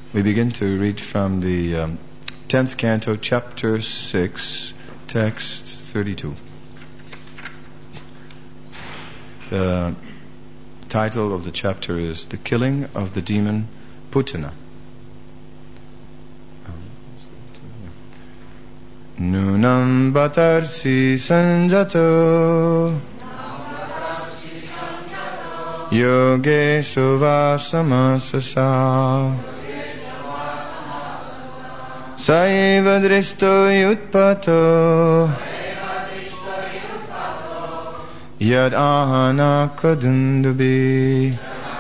We begin to read from the 10th canto, chapter 6, text 32. The title of the chapter is The Killing of the Demon Putana. Nunam batarsi sanjato yoge suvasamasasa saiva dristo yutpato yad ahana kadundubi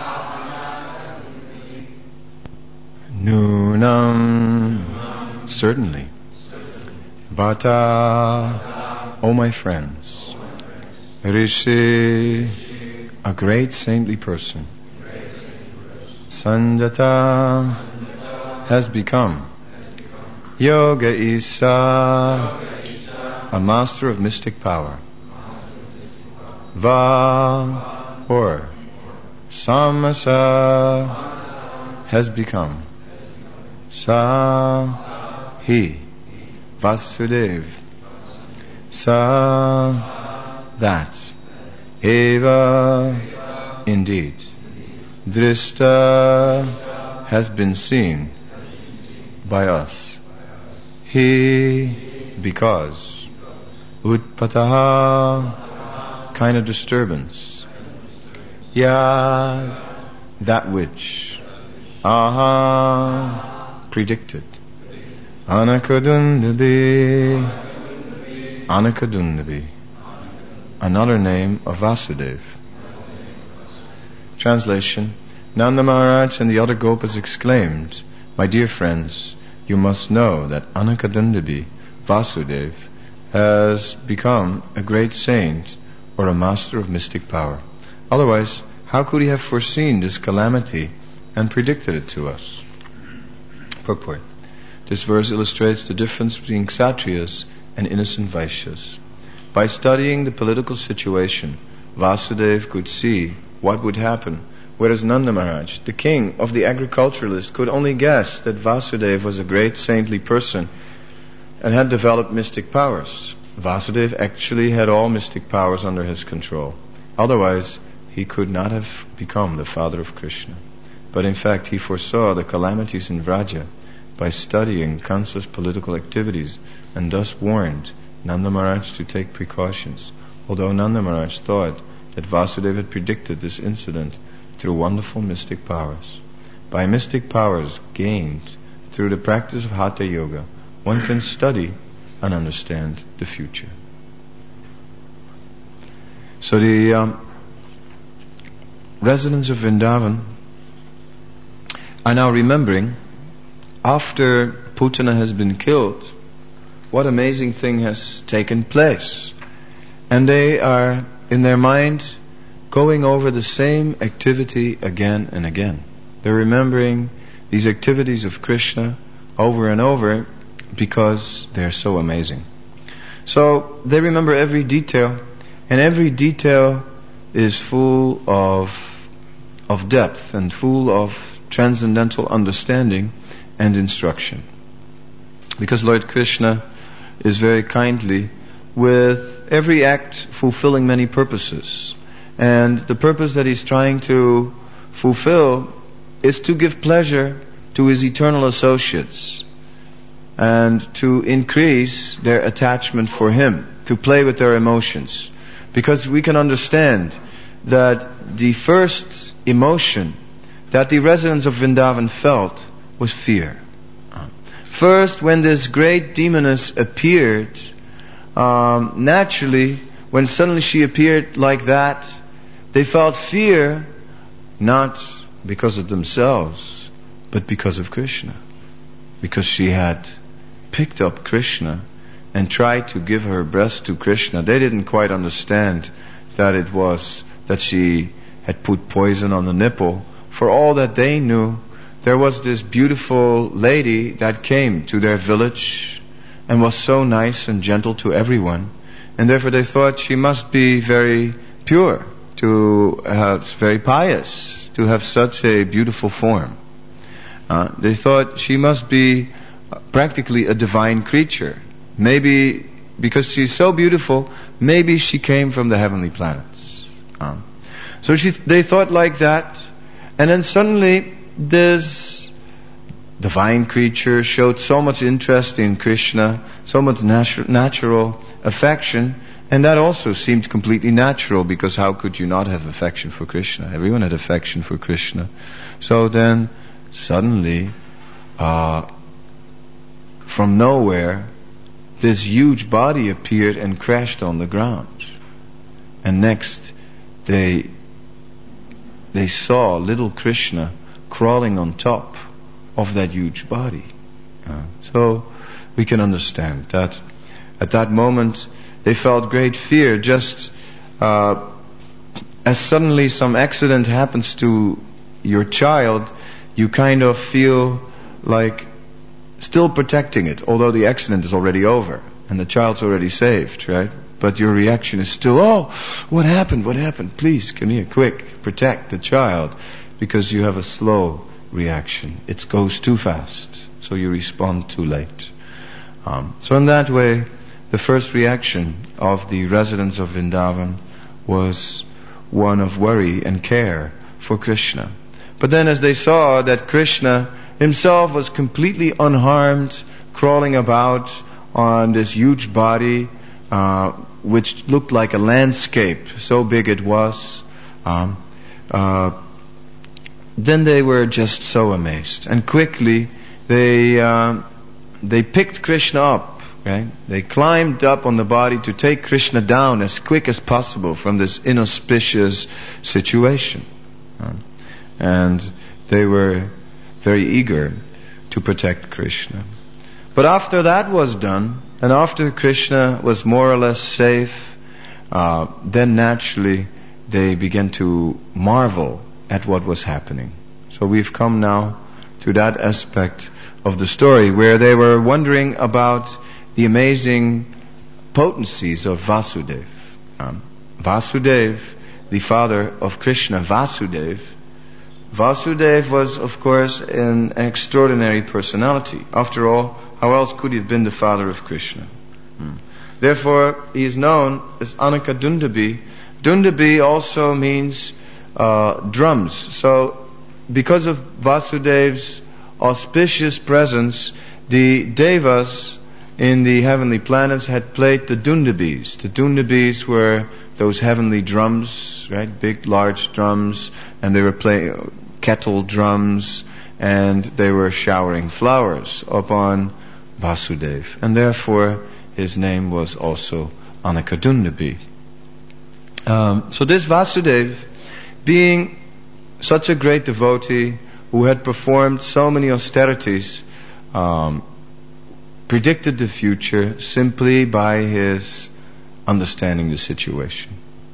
nunam, certainly, Bhata, O my friends, Rishi, a great saintly person, Sanjata, has become, Yoga Isa, a master of mystic power, Va, or Samasa, has become, Sa, he, Vasudev, Sa, that, Eva, indeed, Drishta, has been seen by us, He, because, Utpataha, kind of disturbance, Yad, that which, Aha, predicted, Anakadundabi, another name of Vasudev. Translation: Nanda Maharaj and the other Gopas exclaimed, "My dear friends, you must know that Anakadundabi, Vasudev, has become a great saint or a master of mystic power. Otherwise, how could he have foreseen this calamity and predicted it to us?" Purport: This verse illustrates the difference between Kshatriyas and innocent Vaishyas. By studying the political situation, Vasudev could see what would happen, whereas Nanda Maharaj, the king of the agriculturalists, could only guess that Vasudev was a great saintly person and had developed mystic powers. Vasudev actually had all mystic powers under his control. Otherwise, he could not have become the father of Krishna. But in fact, he foresaw the calamities in Vraja by studying Kansa's political activities and thus warned Nanda Maharaj to take precautions, although Nanda Maharaj thought that Vasudeva had predicted this incident through wonderful mystic powers. By mystic powers gained through the practice of Hatha Yoga, one can study and understand the future. So the residents of Vrindavan are now remembering, after Putana has been killed, what amazing thing has taken place. And they are, in their mind, going over the same activity again and again. They're remembering these activities of Krishna over and over because they're so amazing. So they remember every detail, and every detail is full of depth and full of transcendental understanding and instruction. Because Lord Krishna is very kindly, with every act fulfilling many purposes. And the purpose that He's trying to fulfill is to give pleasure to His eternal associates and to increase their attachment for Him, to play with their emotions. Because we can understand that the first emotion that the residents of Vrindavan felt was fear. First, when this great demoness appeared, naturally, when suddenly she appeared like that, they felt fear, not because of themselves, but because of Krishna. Because she had picked up Krishna and tried to give her breast to Krishna. They didn't quite understand that it was that she had put poison on the nipple. For all that they knew, there was this beautiful lady that came to their village and was so nice and gentle to everyone, and therefore they thought she must be very pure, very pious, to have such a beautiful form. They thought she must be practically a divine creature. Maybe because she's so beautiful, maybe she came from the heavenly planets. So they thought like that, and then suddenly this divine creature showed so much interest in Krishna, so much natural affection, and that also seemed completely natural, because how could you not have affection for Krishna? Everyone had affection for Krishna. So then suddenly, from nowhere, this huge body appeared and crashed on the ground. And next, they saw little Krishna crawling on top of that huge body. So we can understand that at that moment they felt great fear, just as suddenly some accident happens to your child, you kind of feel like still protecting it, although the accident is already over and the child's already saved, right? But your reaction is still, oh, what happened? What happened? Please, come here, quick, protect the child, because you have a slow reaction. It goes too fast, so you respond too late. So in that way, the first reaction of the residents of Vrindavan was one of worry and care for Krishna. But then as they saw that Krishna himself was completely unharmed, crawling about on this huge body, which looked like a landscape, so big it was, then they were just so amazed. And quickly they picked Krishna up, right? They climbed up on the body to take Krishna down as quick as possible from this inauspicious situation. And they were very eager to protect Krishna. But after that was done, and after Krishna was more or less safe, then naturally they began to marvel at what was happening. So we've come now to that aspect of the story where they were wondering about the amazing potencies of Vasudeva. Vasudeva, the father of Krishna, Vasudeva was, of course, an extraordinary personality. After all, how else could he have been the father of Krishna? Therefore, he is known as Anaka Dundabi. Dundabi also means drums. So, because of Vasudeva's auspicious presence, the Devas in the heavenly planets had played the Dundabis. The Dundabis were those heavenly drums, right? Big, large drums, and they were playing kettle drums, and they were showering flowers upon Vasudeva. And therefore, his name was also Anakadundabi. So this Vasudeva, being such a great devotee who had performed so many austerities, predicted the future simply by his understanding the situation.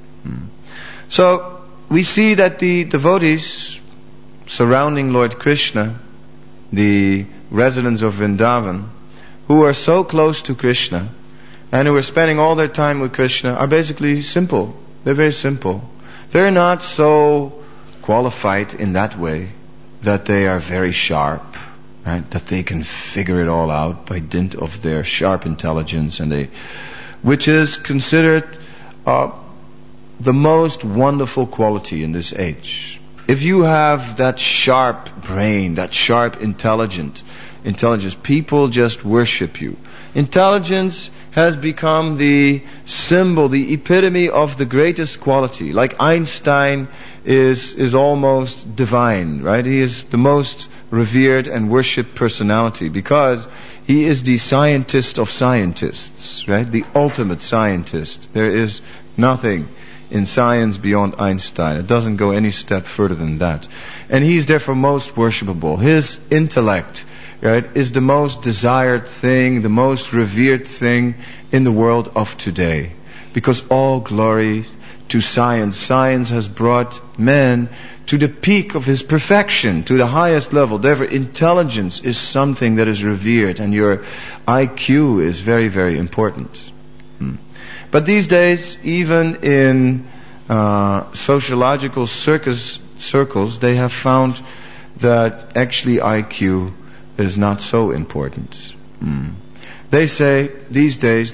So we see that the devotees surrounding Lord Krishna, the residents of Vrindavan, who are so close to Krishna and who are spending all their time with Krishna, are basically simple. They're very simple. They're not so qualified in that way that they are very sharp, right? That they can figure it all out by dint of their sharp intelligence, which is considered the most wonderful quality in this age. If you have that sharp brain, that sharp intelligence, people just worship you. Intelligence has become the symbol, the epitome of the greatest quality. Like Einstein is almost divine, right? He is the most revered and worshipped personality because he is the scientist of scientists, right? The ultimate scientist. There is nothing in science beyond Einstein. It doesn't go any step further than that. And he's therefore most worshipable. His intellect, right, is the most desired thing, the most revered thing in the world of today. Because all glory to science. Science has brought man to the peak of his perfection, to the highest level. Therefore, intelligence is something that is revered, and your IQ is very, very important. But these days, even in sociological circles, they have found that actually IQ is not so important. They say, these days,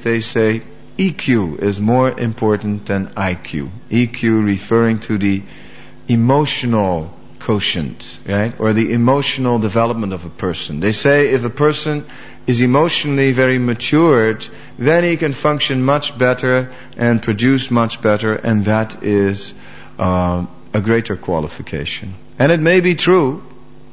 EQ is more important than IQ. EQ referring to the emotional quotient, right? Or the emotional development of a person. They say if a person is emotionally very matured, then he can function much better and produce much better, and that is a greater qualification. And it may be true,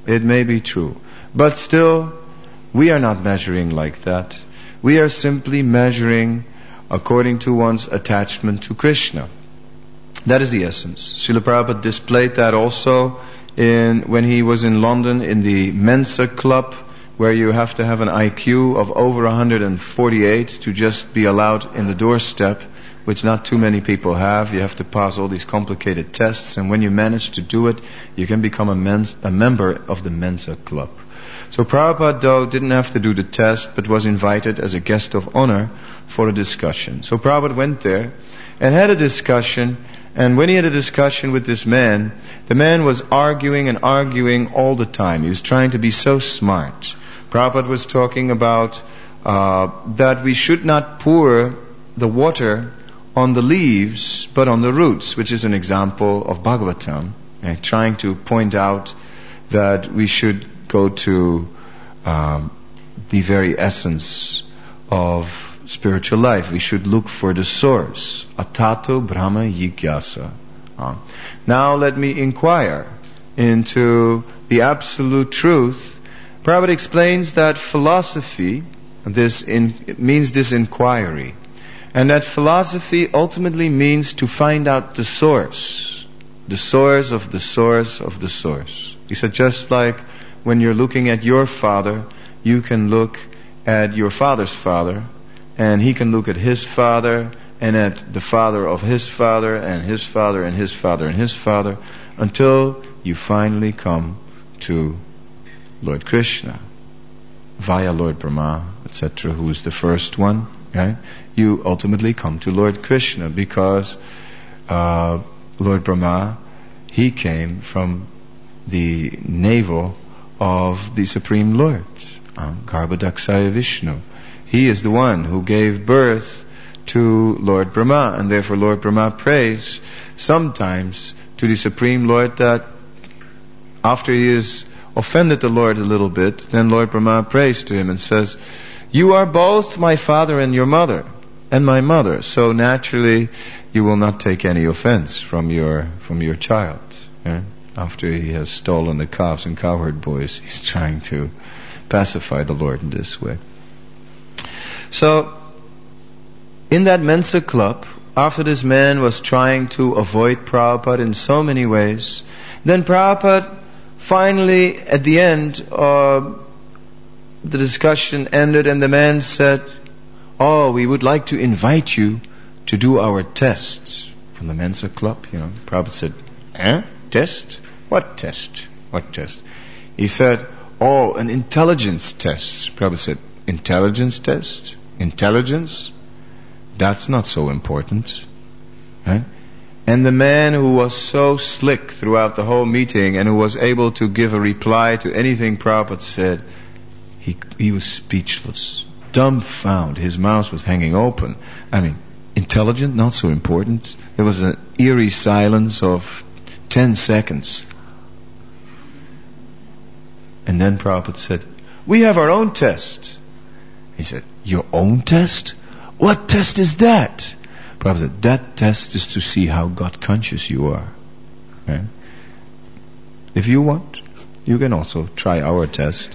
but still, we are not measuring like that. We are simply measuring according to one's attachment to Krishna. That is the essence. Srila Prabhupada displayed that also when he was in London in the Mensa Club, where you have to have an IQ of over 148 to just be allowed in the doorstep, which not too many people have. You have to pass all these complicated tests, and when you manage to do it, you can become a member of the Mensa Club. So Prabhupada, though, didn't have to do the test, but was invited as a guest of honor for a discussion. So Prabhupada went there and had a discussion, and when he had a discussion with this man, the man was arguing all the time. He was trying to be so smart. Prabhupada was talking about that we should not pour the water on the leaves, but on the roots, which is an example of Bhagavatam, trying to point out that we should go to the very essence of spiritual life. We should look for the source. Atato Brahma Jigyasa. Now let me inquire into the absolute truth. Prabhupada explains that philosophy means this inquiry. And that philosophy ultimately means to find out the source. The source of the source of the source. He said, just like when you're looking at your father, you can look at your father's father, and he can look at his father, and at the father of his father, and his father, and his father, and his father, until you finally come to Lord Krishna, via Lord Brahma, etc., who is the first one, right? You ultimately come to Lord Krishna, because Lord Brahma, he came from the navel of the Supreme Lord, Garbhodakshaya Vishnu. He is the one who gave birth to Lord Brahma, and therefore Lord Brahma prays sometimes to the Supreme Lord that after he has offended the Lord a little bit, then Lord Brahma prays to him and says, you are both my father and your mother, and my mother, so naturally you will not take any offense from your child. After he has stolen the calves and cowherd boys, he's trying to pacify the Lord in this way. So, in that Mensa Club, after this man was trying to avoid Prabhupada in so many ways, then Prabhupada finally, at the end, the discussion ended, and the man said, we would like to invite you to do our test. From the Mensa Club, Prabhupada said, test? What test? What test? He said, an intelligence test. Prabhupada said, intelligence test? Intelligence? That's not so important. Right? And the man who was so slick throughout the whole meeting and who was able to give a reply to anything Prabhupada said, he was speechless, dumbfounded. His mouth was hanging open. Intelligent, not so important. There was an eerie silence of 10 seconds. And then Prabhupada said, we have our own test. He said, your own test? What test is that? Prabhupada said, that test is to see how God conscious you are. Right? If you want, you can also try our test.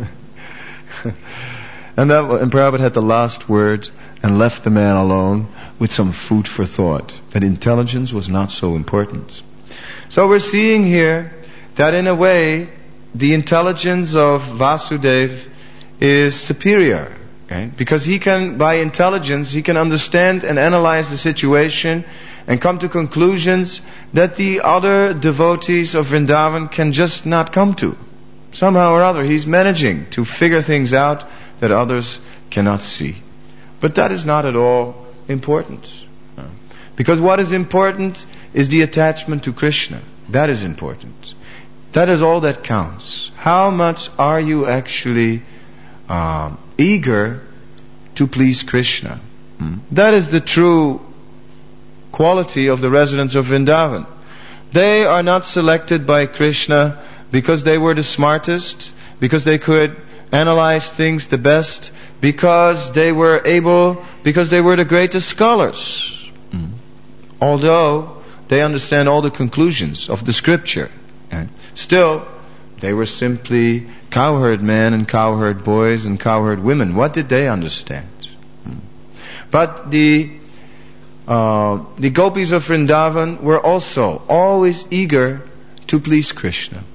And Prabhupada had the last word and left the man alone with some food for thought, that intelligence was not so important. So we're seeing here that in a way, the intelligence of Vasudeva is superior, right? Because by intelligence, he can understand and analyze the situation and come to conclusions that the other devotees of Vrindavan can just not come to. Somehow or other, he's managing to figure things out that others cannot see. But that is not at all important. Because what is important is the attachment to Krishna. That is important. That is all that counts. How much are you actually eager to please Krishna? That is the true quality of the residents of Vrindavan. They are not selected by Krishna because they were the smartest, because they could analyze things the best, because they were the greatest scholars. Although they understand all the conclusions of the scripture. Still, they were simply cowherd men and cowherd boys and cowherd women. What did they understand? But the gopis of Vrindavan were also always eager to please Krishna.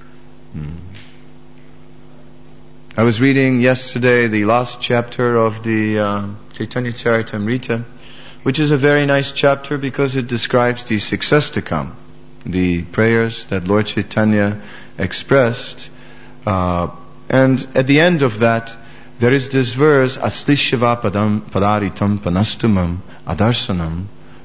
I was reading yesterday the last chapter of the Chaitanya Charitamrita, which is a very nice chapter because it describes the success to come, the prayers that Lord Chaitanya expressed. And at the end of that, there is this verse, Aslishyava padaritam panastumam adarsanam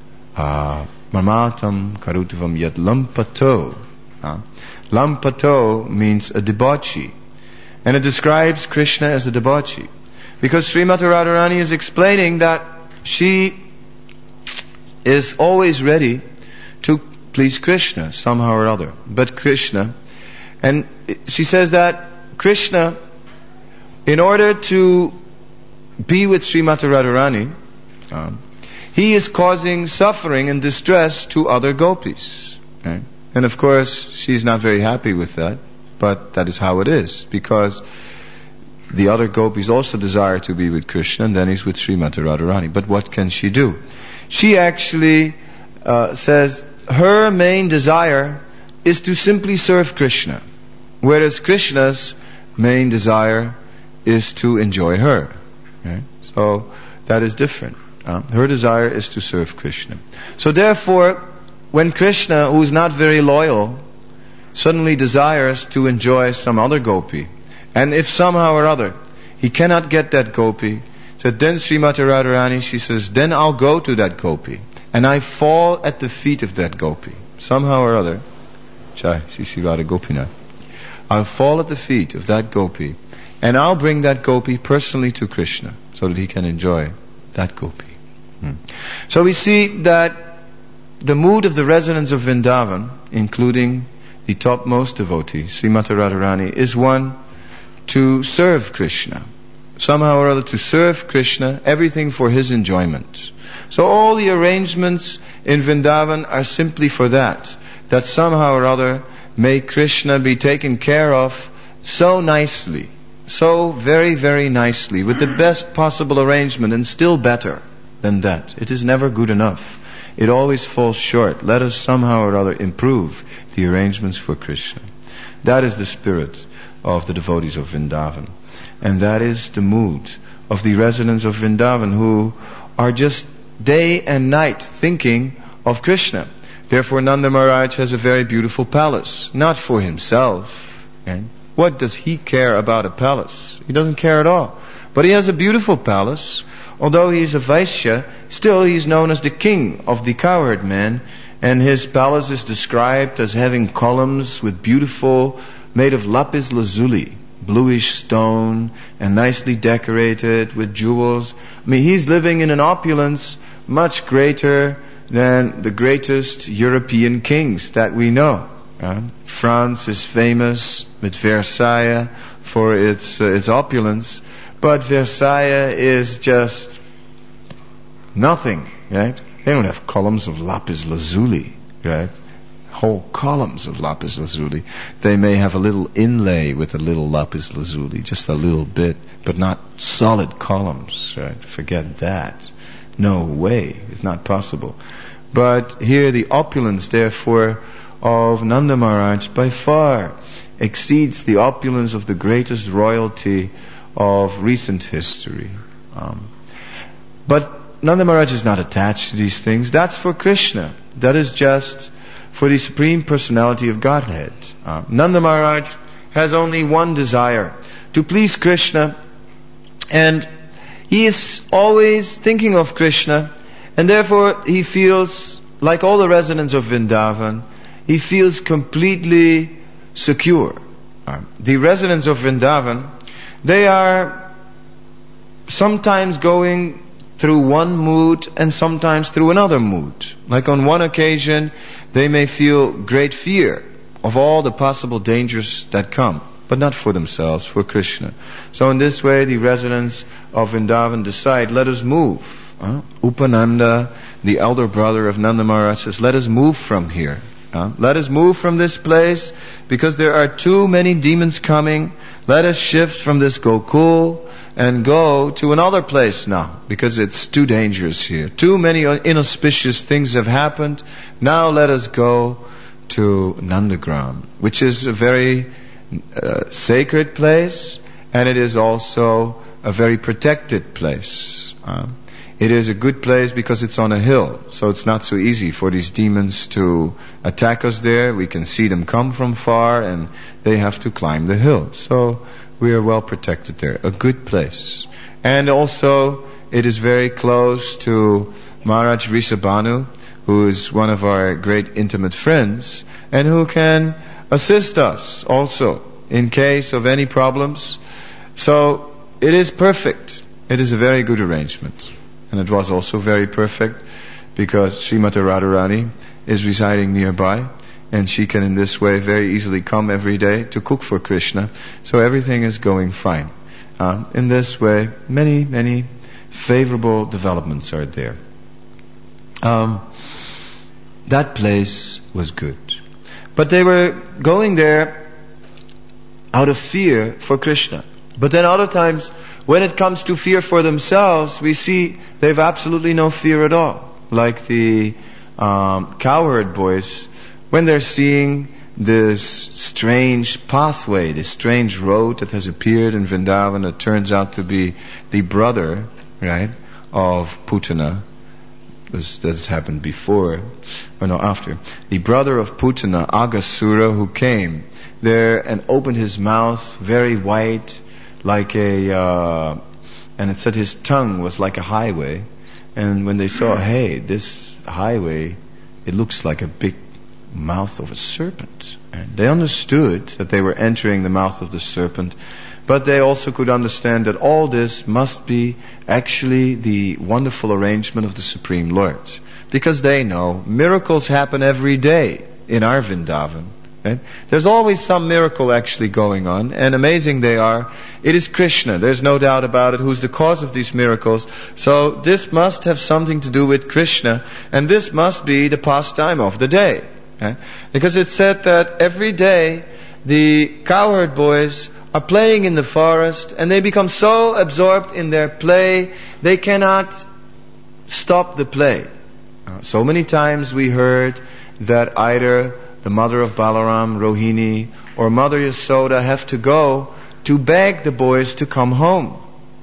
mamatam karutvam yad lampato. Lampato means a debauchee. And it describes Krishna as a debauchee. Because Srimati Radharani is explaining that she is always ready to please Krishna somehow or other. But Krishna, and she says that Krishna, in order to be with Srimati Radharani, he is causing suffering and distress to other gopis. Right? And of course, she's not very happy with that, but that is how it is, because the other gopis also desire to be with Krishna, and then he's with Srimati Radharani. But what can she do? She actually says her main desire is to simply serve Krishna, whereas Krishna's main desire is to enjoy her. Okay? So that is different. Her desire is to serve Krishna. So therefore, when Krishna, who is not very loyal, suddenly desires to enjoy some other gopi, and if somehow or other he cannot get that gopi, so then Srimati Radharani, she says, then I'll go to that gopi, and I fall at the feet of that gopi. Somehow or other, I'll fall at the feet of that gopi, and I'll bring that gopi personally to Krishna, so that he can enjoy that gopi. So we see that the mood of the residents of Vrindavan, including the topmost devotee, Srimati Radharani, is one to serve Krishna. Somehow or other to serve Krishna, everything for his enjoyment. So all the arrangements in Vrindavan are simply for that somehow or other may Krishna be taken care of so nicely, so very, very nicely, with the best possible arrangement, and still better than that. It is never good enough. It always falls short. Let us somehow or other improve the arrangements for Krishna. That is the spirit of the devotees of Vrindavan. And that is the mood of the residents of Vrindavan, who are just day and night thinking of Krishna. Therefore Nanda Maharaj has a very beautiful palace, not for himself. And what does he care about a palace? He doesn't care at all. But he has a beautiful palace. Although he is a Vaishya, still he is known as the king of the cowherd men, and his palace is described as having columns with beautiful, made of lapis lazuli, bluish stone, and nicely decorated with jewels. I mean, he's living in an opulence much greater than the greatest European kings that we know. France is famous with Versailles for its opulence, but Versailles is just nothing, right? They don't have columns of lapis lazuli, right? Whole columns of lapis lazuli. They may have a little inlay with a little lapis lazuli, just a little bit, but not solid columns, right? Forget that. No way. It's not possible. But here the opulence, therefore, of Nanda Maharaj by far exceeds the opulence of the greatest royalty of recent history. But Nanda Maharaj is not attached to these things. That's for Krishna. That is just for the Supreme Personality of Godhead. Nanda Maharaj has only one desire, to please Krishna, and he is always thinking of Krishna, and therefore he feels, like all the residents of Vrindavan, he feels completely secure. The residents of Vrindavan, they are sometimes going through one mood and sometimes through another mood. Like on one occasion, they may feel great fear of all the possible dangers that come, but not for themselves, for Krishna. So in this way, the residents of Vrindavan decide, let us move. Upananda, the elder brother of Nanda Maharaj, says, let us move from here. Let us move from this place because there are too many demons coming. Let us shift from this Gokul and go to another place now because it's too dangerous here. Too many inauspicious things have happened. Now let us go to Nandagram, which is a very sacred place, and it is also a very protected place. It is a good place because it's on a hill, so it's not so easy for these demons to attack us there. We can see them come from far, and they have to climb the hill. So we are well protected there. A good place. And also, it is very close to Maharaj Rishabhanu, who is one of our great intimate friends, and who can assist us also in case of any problems. So it is perfect. It is a very good arrangement. And it was also very perfect because Srimati Radharani is residing nearby, and she can in this way very easily come every day to cook for Krishna. So everything is going fine. In this way, many, many favorable developments are there. That place was good. But they were going there out of fear for Krishna. But then other times, when it comes to fear for themselves, we see they have absolutely no fear at all. Like the cowherd boys, when they're seeing this strange pathway, this strange road that has appeared in Vrindavan that turns out to be the brother, right, of Putana. That's happened before, or no, after. The brother of Putana, Aghasura, who came there and opened his mouth very white, like and it said his tongue was like a highway. And when they saw, hey, this highway, it looks like a big mouth of a serpent. And they understood that they were entering the mouth of the serpent, but they also could understand that all this must be actually the wonderful arrangement of the Supreme Lord. Because they know miracles happen every day in our Vrindavan. Right? There's always some miracle actually going on, and amazing they are. It is Krishna, there's no doubt about it, who's the cause of these miracles. So this must have something to do with Krishna, and this must be the pastime of the day. Right? Because it's said that every day the cowherd boys are playing in the forest, and they become so absorbed in their play, they cannot stop the play. So many times we heard that either the mother of Balaram, Rohini, or Mother Yasoda have to go to beg the boys to come home.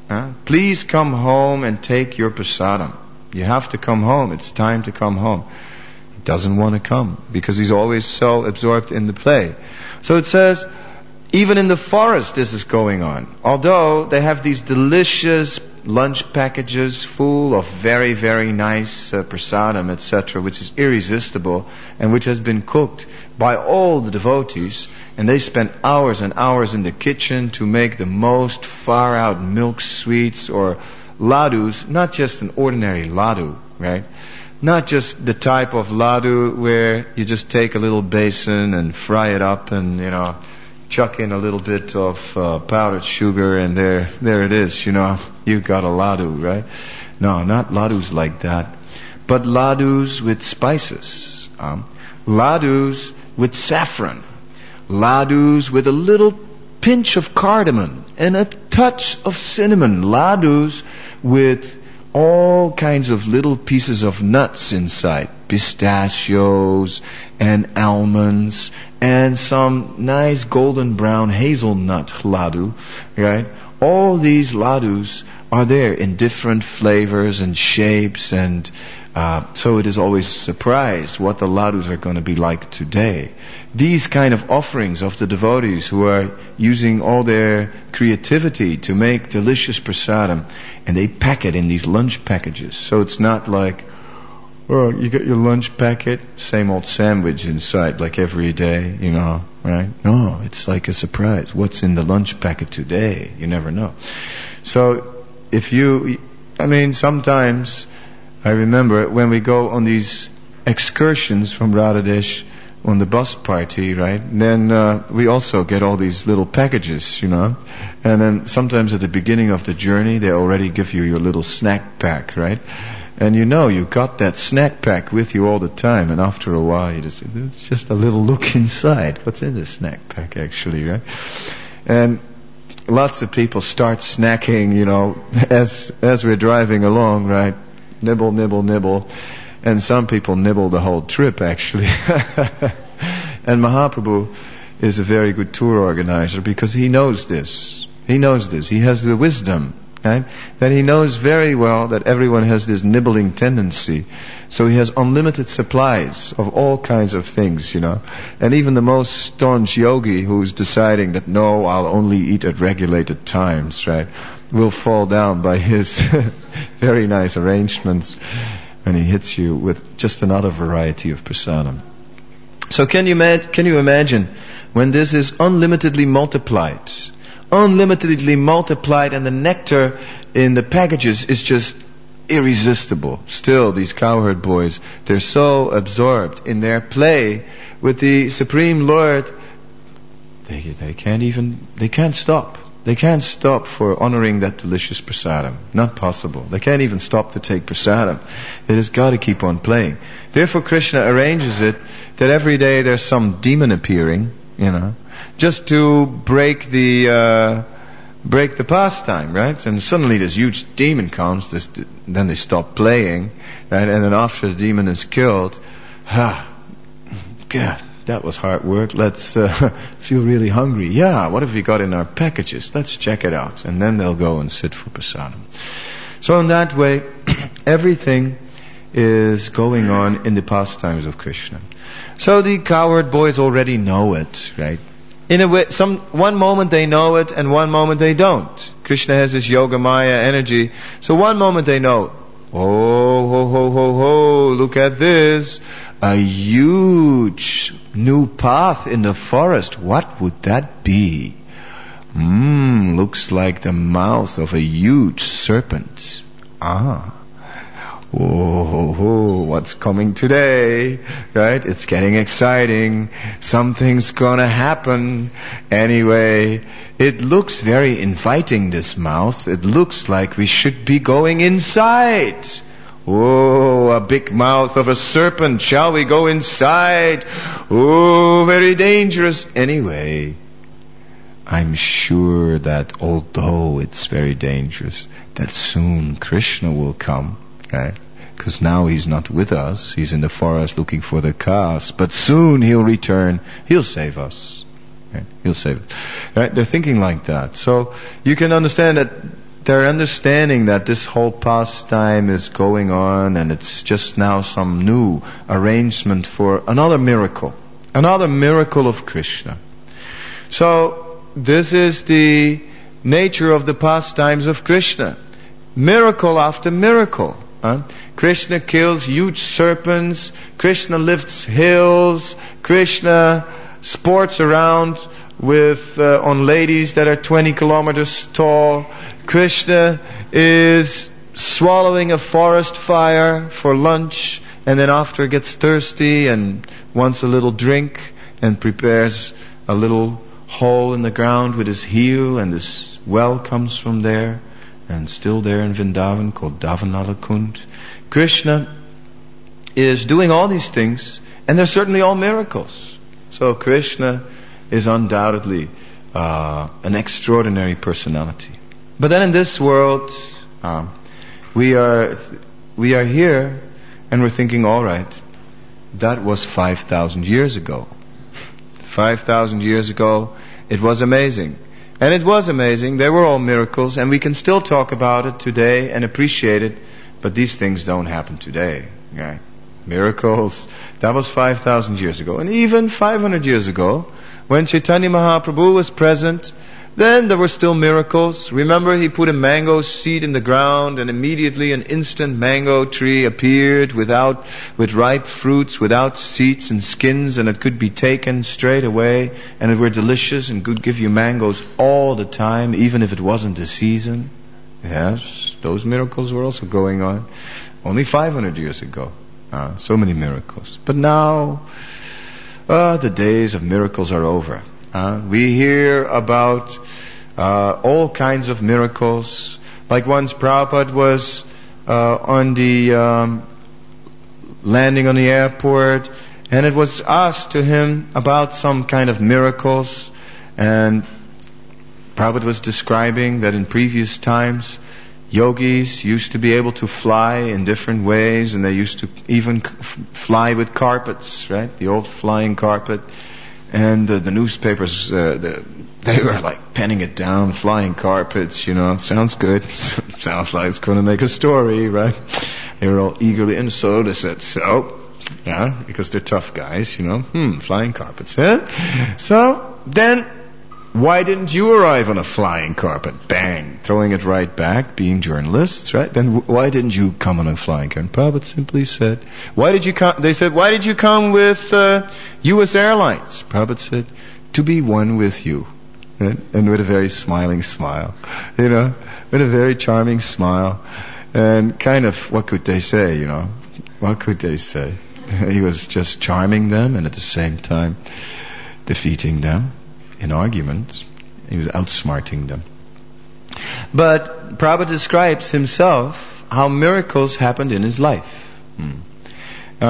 Please come home and take your prasadam. You have to come home. It's time to come home. He doesn't want to come because he's always so absorbed in the play. So it says, even in the forest this is going on. Although they have these delicious lunch packages full of very, very nice prasadam, etc., which is irresistible and which has been cooked by all the devotees, and they spend hours and hours in the kitchen to make the most far-out milk sweets or ladus, not just an ordinary ladu, right? Not just the type of ladu where you just take a little basin and fry it up and, chuck in a little bit of powdered sugar, and there it is, you've got a ladu, right? No, not ladus like that, but ladus with spices, ladus with saffron, ladus with a little pinch of cardamom and a touch of cinnamon, ladus with all kinds of little pieces of nuts inside, pistachios and almonds and some nice golden brown hazelnut ladu, right? All these ladus are there in different flavors and shapes, and so it is always surprised what the ladus are going to be like today. These kind of offerings of the devotees who are using all their creativity to make delicious prasadam, and they pack it in these lunch packages. So it's not like, Or you get your lunch packet, same old sandwich inside, like every day, right? No, it's like a surprise. What's in the lunch packet today? You never know. So, sometimes, I remember when we go on these excursions from Radhadesh on the bus party, right? Then we also get all these little packages, and then sometimes at the beginning of the journey, they already give you your little snack pack, right? And you got that snack pack with you all the time, and after a while, it's just a little look inside. What's in this snack pack, actually, right? And lots of people start snacking, as we're driving along, right? Nibble, nibble, nibble. And some people nibble the whole trip, actually. And Mahaprabhu is a very good tour organizer because he knows this. He knows this. He has the wisdom, right? That he knows very well that everyone has this nibbling tendency. So he has unlimited supplies of all kinds of things, And even the most staunch yogi who's deciding that, no, I'll only eat at regulated times, right, will fall down by his very nice arrangements. And he hits you with just another variety of prasadam. So can you imagine when this is unlimitedly multiplied, and the nectar in the packages is just irresistible. Still, these cowherd boys, they're so absorbed in their play with the Supreme Lord, they can't stop. They can't stop for honoring that delicious prasadam. Not possible. They can't even stop to take prasadam. They just got to keep on playing. Therefore Krishna arranges it that every day there's some demon appearing, just to break the pastime, right? And suddenly this huge demon comes, then they stop playing, right? And then after the demon is killed, God, that was hard work. Let's feel really hungry. Yeah, what have we got in our packages? Let's check it out. And then they'll go and sit for prasadam. So in that way, everything is going on in the pastimes of Krishna. So the cowherd boys already know it, right? In a way, one moment they know it and one moment they don't. Krishna has this Yogamaya energy. So one moment they know, oh, ho, ho, ho, ho, look at this. A huge new path in the forest. What would that be? Looks like the mouth of a huge serpent. Oh, what's coming today? Right? It's getting exciting. Something's gonna happen. Anyway, it looks very inviting, this mouth. It looks like we should be going inside. Oh, a big mouth of a serpent. Shall we go inside? Oh, very dangerous. Anyway, I'm sure that although it's very dangerous, that soon Krishna will come. Right? Because now he's not with us. He's in the forest looking for the cows. But soon he'll return. He'll save us. Right? He'll save us. Right? They're thinking like that. So you can understand that they're understanding that this whole pastime is going on and it's just now some new arrangement for another miracle of Krishna. So this is the nature of the pastimes of Krishna. Miracle after miracle. Krishna kills huge serpents. Krishna lifts hills. Krishna sports around with on ladies that are 20 kilometers tall. Krishna is swallowing a forest fire for lunch, and then after gets thirsty and wants a little drink and prepares a little hole in the ground with his heel, and this well comes from there, and still there in Vrindavan called Davanalakund. Krishna is doing all these things, and they're certainly all miracles. So Krishna is undoubtedly an extraordinary personality. But then in this world, we are here, and we're thinking, all right, that was 5,000 years ago. 5,000 years ago, it was amazing. And it was amazing. They were all miracles, and we can still talk about it today and appreciate it, but these things don't happen today. Right? Miracles, that was 5,000 years ago. And even 500 years ago, when Chaitanya Mahaprabhu was present, Then there were still miracles. Remember, he put a mango seed in the ground and immediately an instant mango tree appeared with ripe fruits, without seeds and skins, and it could be taken straight away, and it were delicious and could give you mangoes all the time, even if it wasn't the season. Yes, those miracles were also going on. Only 500 years ago. So many miracles. But now, the days of miracles are over. We hear about all kinds of miracles. Like once Prabhupada was on the landing on the airport, and it was asked to him about some kind of miracles, and Prabhupada was describing that in previous times yogis used to be able to fly in different ways, and they used to even fly with carpets, right? The old flying carpet. And the newspapers, they were like penning it down, flying carpets, sounds good. Sounds like it's going to make a story, right? They were all eagerly, and so they said, because they're tough guys, flying carpets, huh? So then, why didn't you arrive on a flying carpet? Bang! Throwing it right back, being journalists, right? Then why didn't you come on a flying carpet? Prabhupada simply said, why did you come? They said, why did you come with U.S. Airlines? Prabhupada said, to be one with you. Right? And with a very smiling smile. With a very charming smile. And kind of, what could they say, What could they say? He was just charming them and at the same time defeating them. In arguments, he was outsmarting them. But Prabhupada describes himself how miracles happened in his life. In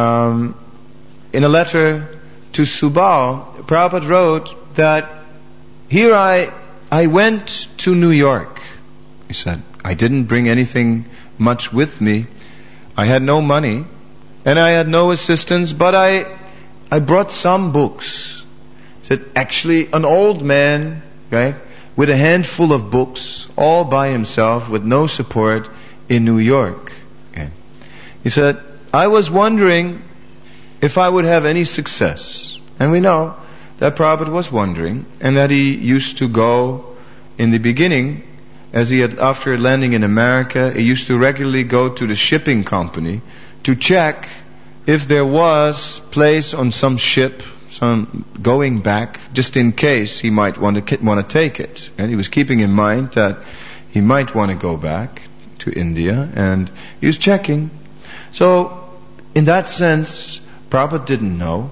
a letter to Subal, Prabhupada wrote that, here I went to New York. He said, I didn't bring anything much with me. I had no money and I had no assistance, but I brought some books. Said, actually, an old man, right, with a handful of books, all by himself, with no support, in New York. Okay. He said, I was wondering if I would have any success. And we know that Prabhupada was wondering, and that he used to go in the beginning, after landing in America, he used to regularly go to the shipping company to check if there was place on some ship, some going back, just in case he might want to take it. And he was keeping in mind that he might want to go back to India, and he was checking. So, in that sense, Prabhupada didn't know.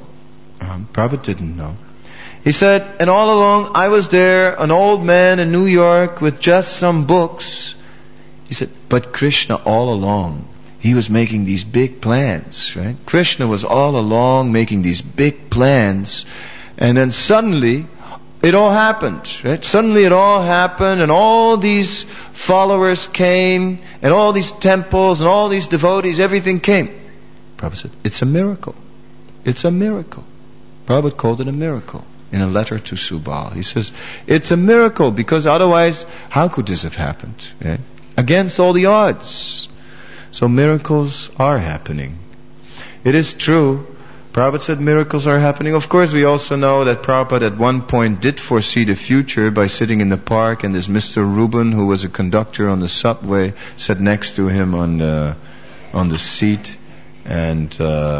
He said, and all along I was there, an old man in New York with just some books. He said, but Krishna all along, he was making these big plans, right? Krishna was all along making these big plans, and then suddenly it all happened, right? Suddenly it all happened, and all these followers came, and all these temples, and all these devotees, everything came. Prabhupada said, it's a miracle. It's a miracle. Prabhupada called it a miracle in a letter to Subal. He says, it's a miracle, because otherwise, how could this have happened? Right? Against all the odds. So miracles are happening. It is true. Prabhupada said miracles are happening. Of course, we also know that Prabhupada at one point did foresee the future by sitting in the park, and this Mr. Reuben, who was a conductor on the subway, sat next to him on the seat, and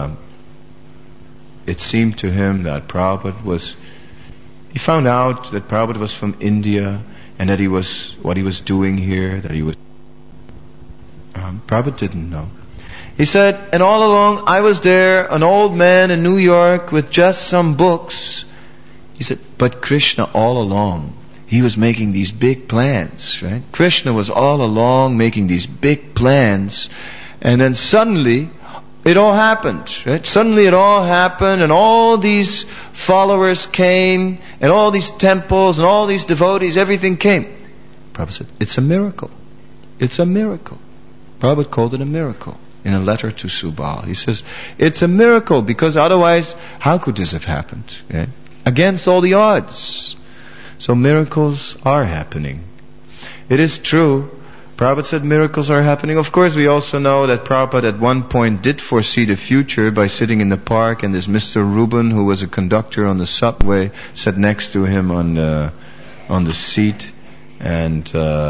it seemed to him that he found out that Prabhupada was from India, and that what he was doing here, Prabhupada didn't know. He said, and all along I was there, an old man in New York with just some books. He said, but Krishna all along, he was making these big plans, right? Krishna was all along making these big plans, and then suddenly it all happened, right? Suddenly it all happened, and all these followers came, and all these temples, and all these devotees, everything came. Prabhupada said, it's a miracle. It's a miracle. Prabhupada called it a miracle in a letter to Subal. He says, it's a miracle, because otherwise, how could this have happened? Right? Against all the odds. So miracles are happening. It is true. Prabhupada said miracles are happening. Of course, we also know that Prabhupada at one point did foresee the future by sitting in the park, and this Mr. Reuben, who was a conductor on the subway, sat next to him on on the seat, and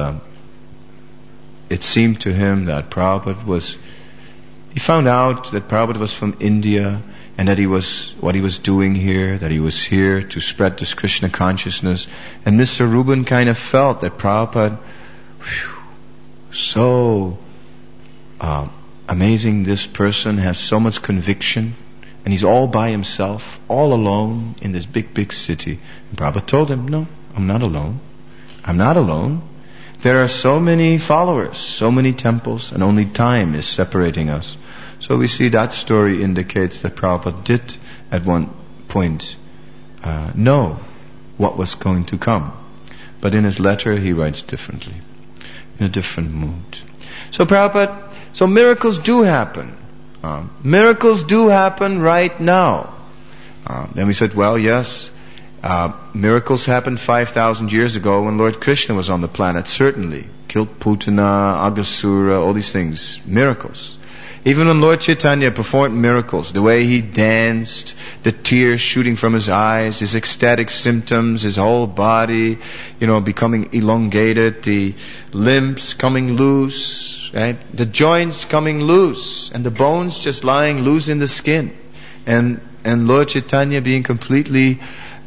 it seemed to him that Prabhupada he found out that Prabhupada was from India, and that what he was doing here, that he was here to spread this Krishna consciousness. And Mr. Rubin kind of felt that Prabhupada, so amazing, this person has so much conviction, and he's all by himself, all alone in this big, big city. And Prabhupada told him, no, I'm not alone. I'm not alone. There are so many followers, so many temples, and only time is separating us. So we see that story indicates that Prabhupada did at one point know what was going to come. But in his letter he writes differently, in a different mood. So so miracles do happen. Miracles do happen right now. Then we said, well, yes, miracles happened 5,000 years ago when Lord Krishna was on the planet, certainly. Killed Putana, Aghasura, all these things, miracles. Even when Lord Chaitanya performed miracles, the way he danced, the tears shooting from his eyes, his ecstatic symptoms, his whole body, becoming elongated, the limbs coming loose, right? The joints coming loose, and the bones just lying loose in the skin. And Lord Chaitanya being completely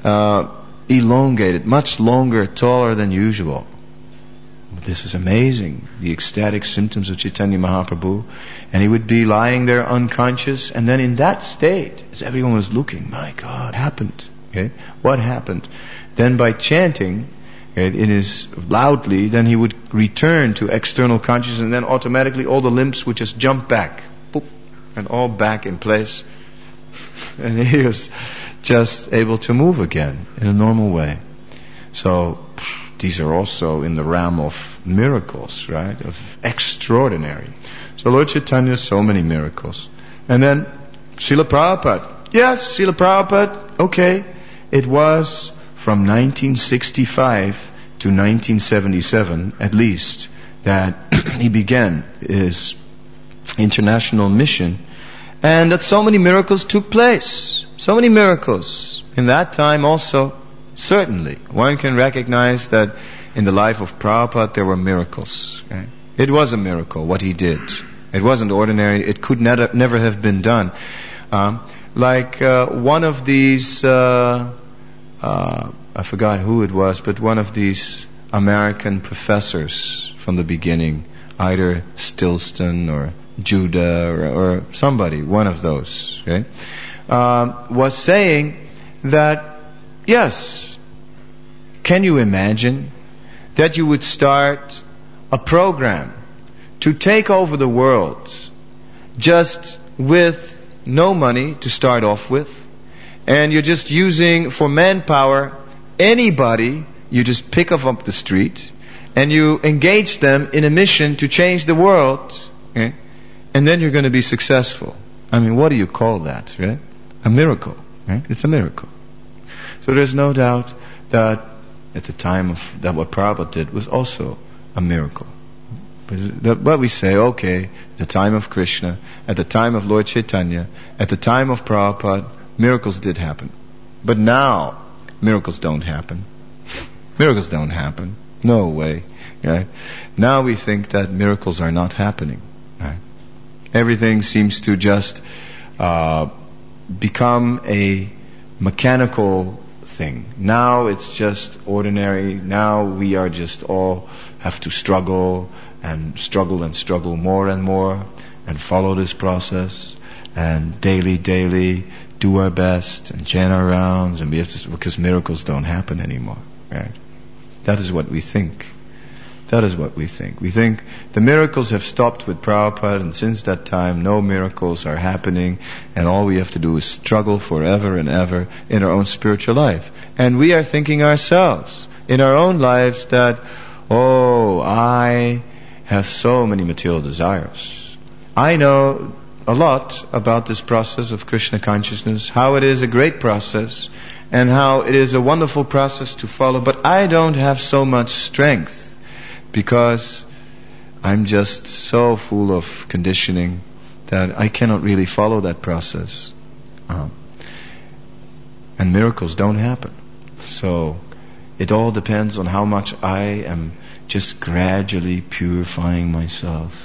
elongated, much longer, taller than usual. This is amazing, the ecstatic symptoms of Chaitanya Mahaprabhu. And he would be lying there unconscious, and then in that state, as everyone was looking, my God, happened. Okay? What happened? Then by chanting, it is loudly, then he would return to external consciousness, and then automatically all the limbs would just jump back, boop, and all back in place. And he was just able to move again in a normal way. So these are also in the realm of miracles, right? Of extraordinary. So Lord Chaitanya, so many miracles. And then Srila Prabhupada. Yes, Srila Prabhupada, okay. It was from 1965 to 1977, at least, that he began his international mission. And that so many miracles took place. So many miracles. In that time also, certainly, one can recognize that in the life of Prabhupada there were miracles. Okay? It was a miracle, what he did. It wasn't ordinary. It could never have been done. One of these, I forgot who it was, but one of these American professors from the beginning, either Stilson or Judah or somebody, one of those, okay, was saying that, yes, can you imagine that you would start a program to take over the world just with no money to start off with, and you're just using for manpower anybody you just pick up the street, and you engage them in a mission to change the world, okay? And then you're going to be successful. I mean, what do you call that, right? A miracle, right? It's a miracle. So there's no doubt that at the time of that what Prabhupada did was also a miracle. But we say, okay, at the time of Krishna, at the time of Lord Chaitanya, at the time of Prabhupada, miracles did happen. But now, miracles don't happen. Miracles don't happen. No way. Right? Now we think that miracles are not happening. Right? Everything seems to just become a mechanical thing. Now it's just ordinary. Now we are just all have to struggle and struggle more and more and follow this process and daily do our best and chant our rounds and because miracles don't happen anymore. Right? That is what we think. That is what we think. We think the miracles have stopped with Prabhupada, and since that time no miracles are happening, and all we have to do is struggle forever and ever in our own spiritual life. And we are thinking ourselves in our own lives that, oh, I have so many material desires. I know a lot about this process of Krishna consciousness, how it is a great process, and how it is a wonderful process to follow, but I don't have so much strength, because I'm just so full of conditioning that I cannot really follow that process. And miracles don't happen. So It all depends on how much I am just gradually purifying myself.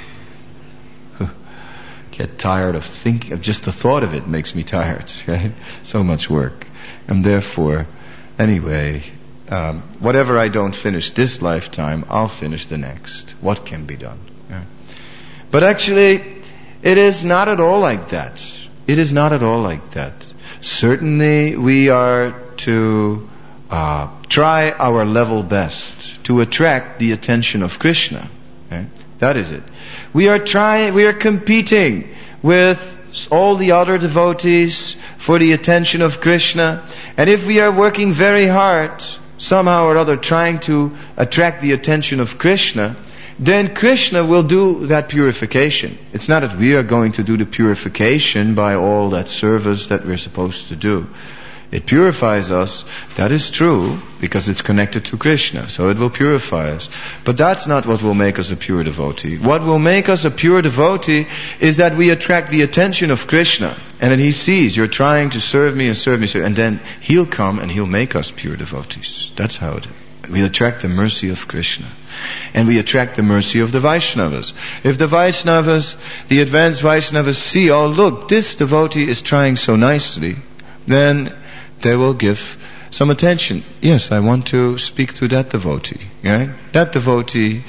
Get tired of thinking, of just the thought of it makes me tired, right? So much work. And therefore, anyway, whatever I don't finish this lifetime, I'll finish the next. What can be done? Yeah. But actually, it is not at all like that. It is not at all like that. Certainly, we are to try our level best to attract the attention of Krishna. Okay? That is it. We are competing with all the other devotees for the attention of Krishna. And if we are working very hard, somehow or other trying to attract the attention of Krishna, then Krishna will do that purification. It's not that we are going to do the purification by all that service that we're supposed to do. It purifies us, that is true, because it's connected to Krishna, so it will purify us. But that's not what will make us a pure devotee. What will make us a pure devotee is that we attract the attention of Krishna, and then He sees, you're trying to serve me, and then He'll come and He'll make us pure devotees. That's how it is. We attract the mercy of Krishna. And we attract the mercy of the Vaishnavas. If the Vaishnavas, the advanced Vaishnavas see, oh look, this devotee is trying so nicely, then they will give some attention. Yes, I want to speak to that devotee. Right? That devotee,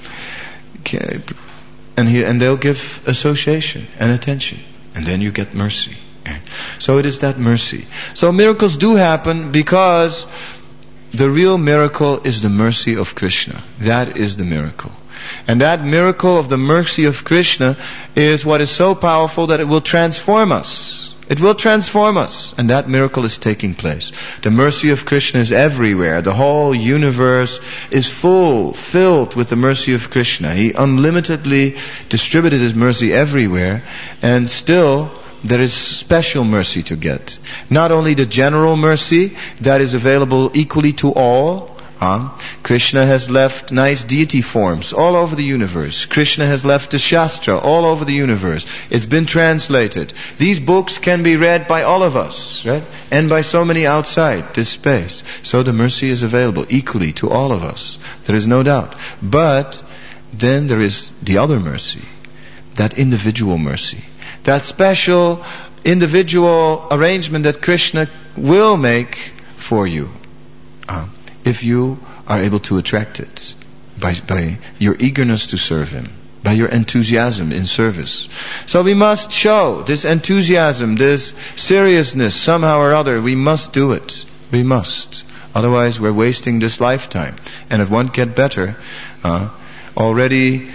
and they'll give association and attention. And then you get mercy. Right? So it is that mercy. So miracles do happen because the real miracle is the mercy of Krishna. That is the miracle. And that miracle of the mercy of Krishna is what is so powerful that it will transform us. It will transform us. And that miracle is taking place. The mercy of Krishna is everywhere. The whole universe is filled with the mercy of Krishna. He unlimitedly distributed His mercy everywhere. And still, there is special mercy to get. Not only the general mercy that is available equally to all. Krishna has left nice deity forms all over the universe. Krishna has left the Shastra all over the universe. It's been translated. These books can be read by all of us, right? And by so many outside this space. So the mercy is available equally to all of us. There is no doubt. But then there is the other mercy. That individual mercy. That special individual arrangement that Krishna will make for you. If you are able to attract it by your eagerness to serve Him, by your enthusiasm in service. So we must show this enthusiasm, this seriousness somehow or other. We must do it. We must. Otherwise we're wasting this lifetime. And it won't get better. Already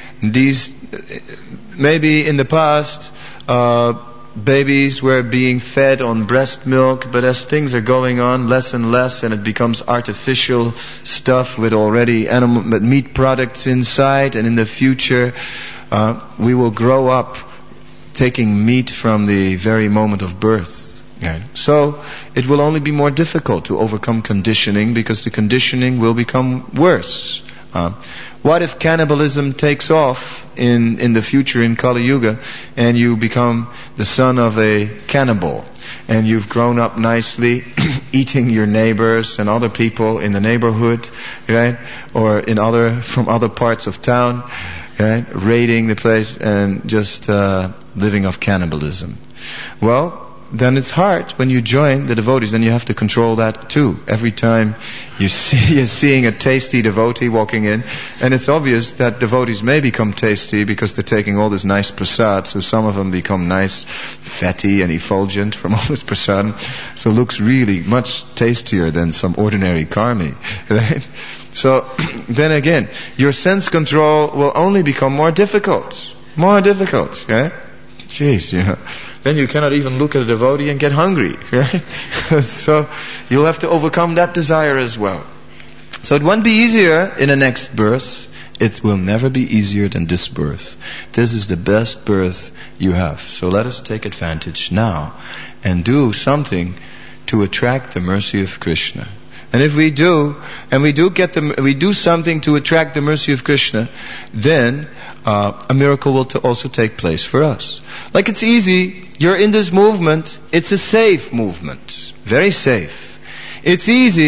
maybe in the past, babies were being fed on breast milk, but as things are going on less and less, and it becomes artificial stuff with already meat products inside, and in the future we will grow up taking meat from the very moment of birth. Yeah. So it will only be more difficult to overcome conditioning, because the conditioning will become worse. What if cannibalism takes off in the future in Kali Yuga, and you become the son of a cannibal, and you've grown up nicely eating your neighbors and other people in the neighborhood, right? Or from other parts of town, right? Raiding the place and just living off cannibalism. Well, then it's hard when you join the devotees. Then you have to control that too. Every time you're seeing a tasty devotee walking in, and it's obvious that devotees may become tasty because they're taking all this nice prasad. So some of them become nice, fatty and effulgent from all this prasad. So looks really much tastier than some ordinary karmi, right? So then again, your sense control will only become more difficult. More difficult, right? Jeez, then you cannot even look at a devotee and get hungry, right? So you'll have to overcome that desire as well. So it won't be easier in the next birth. It will never be easier than this birth. This is the best birth you have. So let us take advantage now and do something to attract the mercy of Krishna. And if we do, and we do something to attract the mercy of Krishna, then a miracle will also take place for us. Like it's easy, you're in this movement, it's a safe movement, very safe. It's easy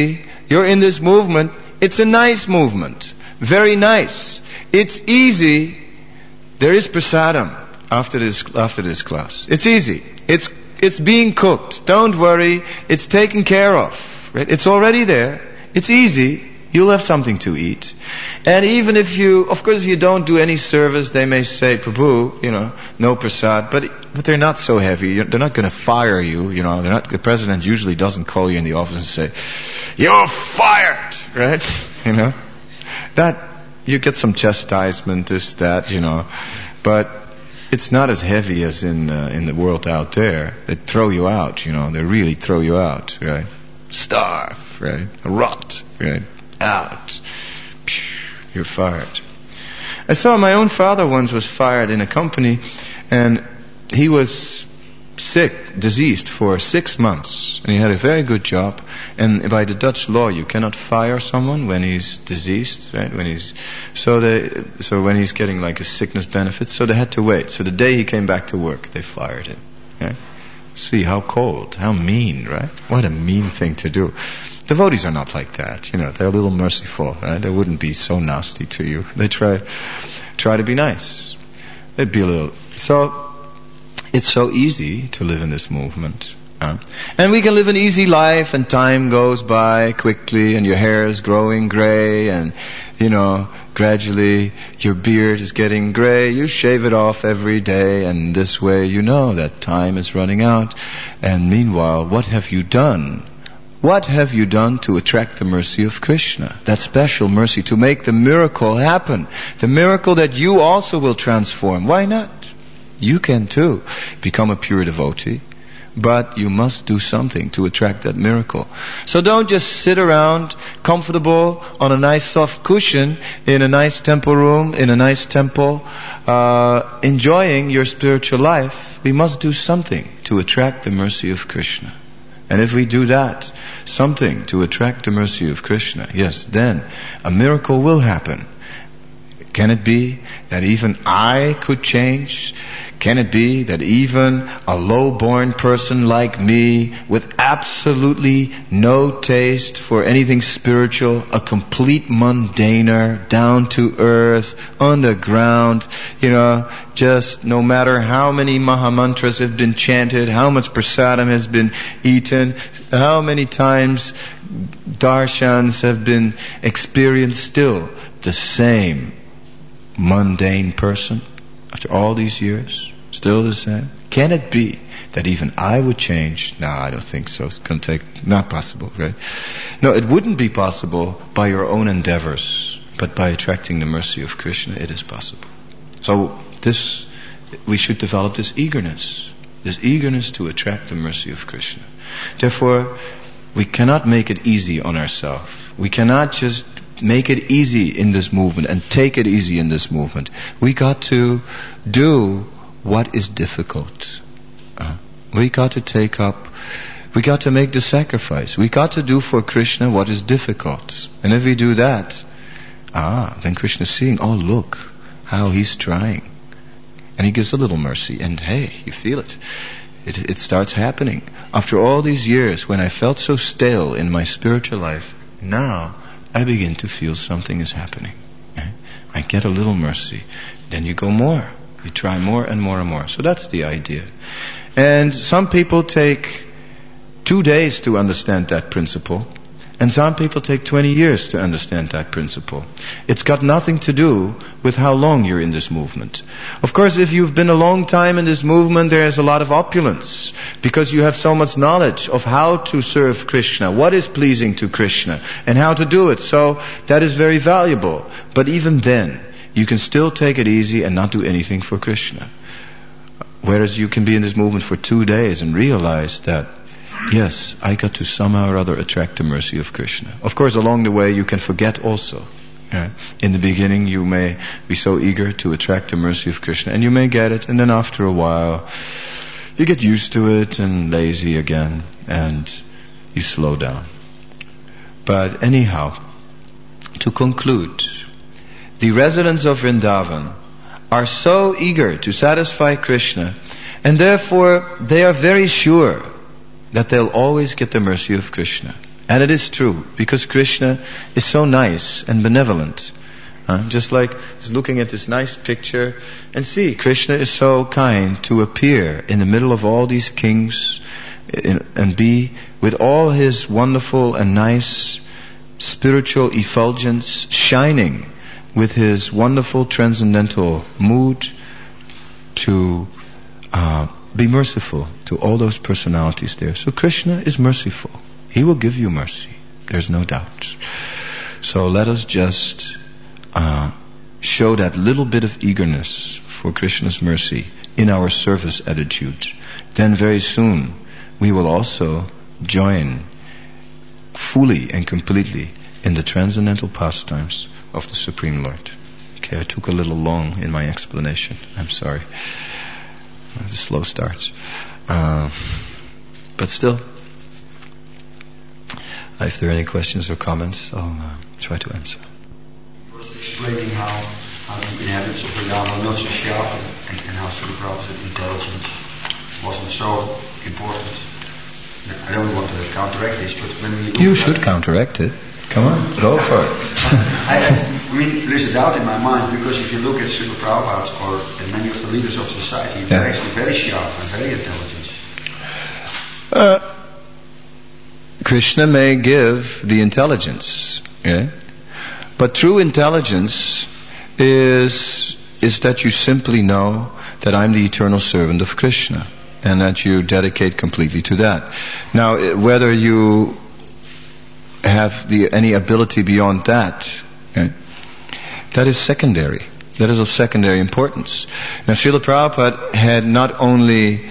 you're in this movement. It's a nice movement. Very nice. It's easy. There is prasadam after this class. It's easy. It's being cooked. Don't worry. It's taken care of. Right? It's already there. It's easy. You'll have something to eat. And even if you don't do any service, they may say, Prabhu, no prasad, but they're not so heavy. They're not going to fire you, the president usually doesn't call you in the office and say, you're fired, right? That, you get some chastisement, but it's not as heavy as in the world out there. They throw you out, they really throw you out, right? Starve, right? Rot, right? Out. You're fired. I saw my own father once was fired in a company, and he was sick, diseased for 6 months, and he had a very good job. And by the Dutch law, you cannot fire someone when he's diseased, right? When he's getting like a sickness benefit, so they had to wait. So the day he came back to work, they fired him. Right? See how cold, how mean, right? What a mean thing to do. Devotees are not like that, they're a little merciful, right? They wouldn't be so nasty to you. They try to be nice. They'd be a little. So, it's so easy to live in this movement. And we can live an easy life, and time goes by quickly, and your hair is growing gray, and, gradually your beard is getting gray. You shave it off every day, and this way you know that time is running out. And meanwhile, what have you done? What have you done to attract the mercy of Krishna? That special mercy to make the miracle happen. The miracle that you also will transform. Why not? You can too become a pure devotee. But you must do something to attract that miracle. So don't just sit around comfortable on a nice soft cushion in a nice temple room, in a nice temple, enjoying your spiritual life. We must do something to attract the mercy of Krishna. And if we do that, something to attract the mercy of Krishna, yes, then a miracle will happen. Can it be that even I could change? Can it be that even a low-born person like me, with absolutely no taste for anything spiritual, a complete mundaner, down to earth, underground, just no matter how many mahamantras have been chanted, how much prasadam has been eaten, how many times darshans have been experienced, still the same mundane person after all these years, still the same? Can it be that even I would change? No, I don't think so. It's going to take, not possible, right? No, it wouldn't be possible by your own endeavors, but by attracting the mercy of Krishna, it is possible. So we should develop this eagerness to attract the mercy of Krishna. Therefore, we cannot make it easy on ourselves. We cannot just make it easy in this movement and take it easy in this movement. We got to do what is difficult. We got to make the sacrifice. We got to do for Krishna what is difficult. And if we do that, then Krishna's seeing, oh look, how he's trying. And he gives a little mercy, and hey, you feel it. It starts happening. After all these years, when I felt so stale in my spiritual life, now I begin to feel something is happening. I get a little mercy. Then you go more. You try more and more and more. So that's the idea. And some people take 2 days to understand that principle. And some people take 20 years to understand that principle. It's got nothing to do with how long you're in this movement. Of course, if you've been a long time in this movement, there is a lot of opulence, because you have so much knowledge of how to serve Krishna, what is pleasing to Krishna, and how to do it. So that is very valuable. But even then, you can still take it easy and not do anything for Krishna. Whereas you can be in this movement for 2 days and realize that, yes, I got to somehow or other attract the mercy of Krishna. Of course, along the way, you can forget also. In the beginning, you may be so eager to attract the mercy of Krishna, and you may get it, and then after a while, you get used to it and lazy again, and you slow down. But anyhow, to conclude, the residents of Vrindavan are so eager to satisfy Krishna, and therefore they are very sure that they'll always get the mercy of Krishna. And it is true, because Krishna is so nice and benevolent. Just like he's looking at this nice picture, and see, Krishna is so kind to appear in the middle of all these kings and be with all his wonderful and nice spiritual effulgence shining with his wonderful transcendental mood to be merciful to all those personalities there. So Krishna is merciful. He will give you mercy. There's no doubt. So let us just show that little bit of eagerness for Krishna's mercy in our service attitude. Then very soon we will also join fully and completely in the transcendental pastimes of the Supreme Lord. Okay, I took a little long in my explanation. I'm sorry. The slow starts. But still, if there are any questions or comments, I'll try to answer. You were explaining how the inhabitants of Vrindavan were not so sharp and how Srila Prabhupada's intelligence wasn't so important. I don't want to counteract this, but when we look You should counteract it. Come on, go for it. I mean, there's a doubt in my mind, because if you look at Srila Prabhupada and many of the leaders of society, they're actually very sharp and very intelligent. Krishna may give the intelligence, yeah? But true intelligence is that you simply know that I'm the eternal servant of Krishna, and that you dedicate completely to that. Now, whether you have any ability beyond that, okay, that is secondary. That is of secondary importance. Now, Srila Prabhupada had not only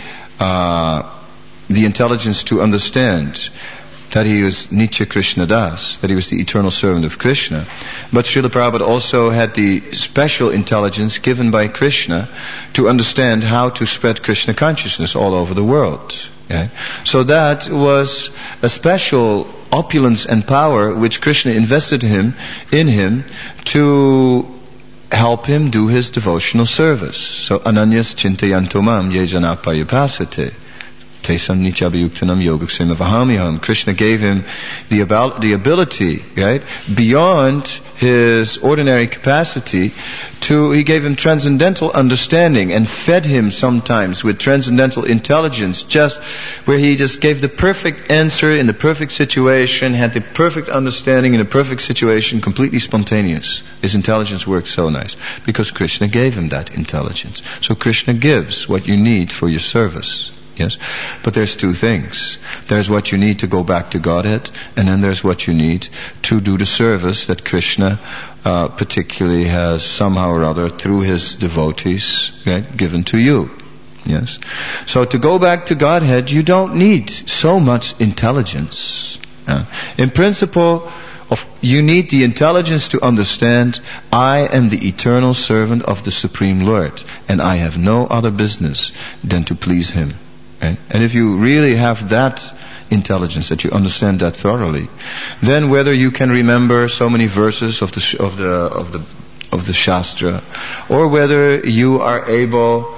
the intelligence to understand that he was Nitya Krishna Das, that he was the eternal servant of Krishna, but Srila Prabhupada also had the special intelligence given by Krishna to understand how to spread Krishna consciousness all over the world. Okay? So that was a special opulence and power which Krishna invested in him to help him do his devotional service. So ananyas chintayanto mam ye jana paripasate. Tesam nichabhayuktanam yogaksema vahamiham. Krishna gave him the ability, right, beyond his ordinary capacity he gave him transcendental understanding and fed him sometimes with transcendental intelligence, just where he just gave the perfect answer in the perfect situation, had the perfect understanding in a perfect situation, completely spontaneous. His intelligence worked so nice because Krishna gave him that intelligence. So Krishna gives what you need for your service. Yes, but there's two things. There's what you need to go back to Godhead, and then there's what you need to do the service that Krishna particularly has somehow or other through his devotees, right, given to you. Yes. So to go back to Godhead, you don't need so much intelligence. In principle, you need the intelligence to understand I am the eternal servant of the Supreme Lord, and I have no other business than to please Him. Right? And if you really have that intelligence, that you understand that thoroughly, then whether you can remember so many verses of the Shastra, or whether you are able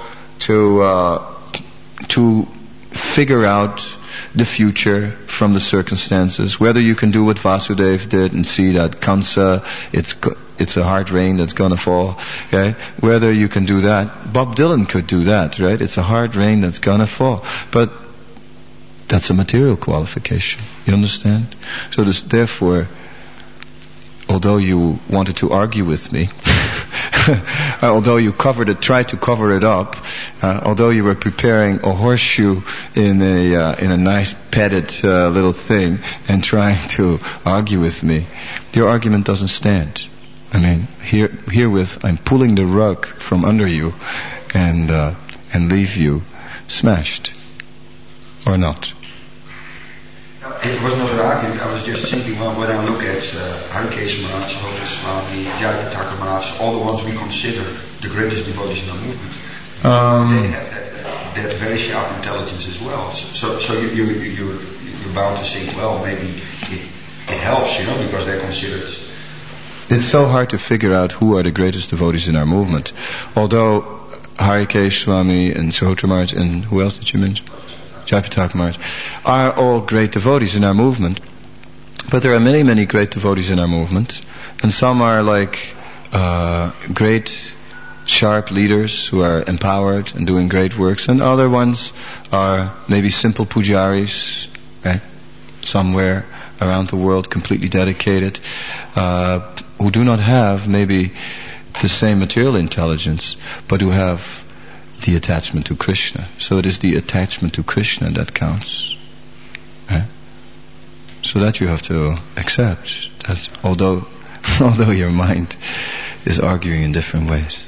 to figure out the future from the circumstances, whether you can do what Vasudeva did and see that Kamsa, it's a hard rain that's gonna fall, okay? Whether you can do that. Bob Dylan could do that, right? It's a hard rain that's gonna fall. But that's a material qualification. You understand? So therefore, although you wanted to argue with me, although you tried to cover it up, although you were preparing a horseshoe in a nice padded little thing and trying to argue with me, your argument doesn't stand. I mean, herewith I'm pulling the rug from under you and leave you smashed, or not. It was not an argument. I was just thinking, well, when I look at Harikesh Maharaj, Sahota Swami, Jayapataka Maharaj, all the ones we consider the greatest devotees in our movement, they have that very sharp intelligence as well. So you're bound to think, well, maybe it helps, because they're considered. It's so hard to figure out who are the greatest devotees in our movement. Although Harikesh Swami and Sahota Maharaj and who else did you mention? Jayapataka Maharaj are all great devotees in our movement. But there are many, many great devotees in our movement, and some are like great, sharp leaders who are empowered and doing great works, and other ones are maybe simple pujaris, right? Somewhere around the world, completely dedicated, who do not have maybe the same material intelligence, but who have the attachment to Krishna. So it is the attachment to Krishna that counts. Right? So that you have to accept that although your mind is arguing in different ways.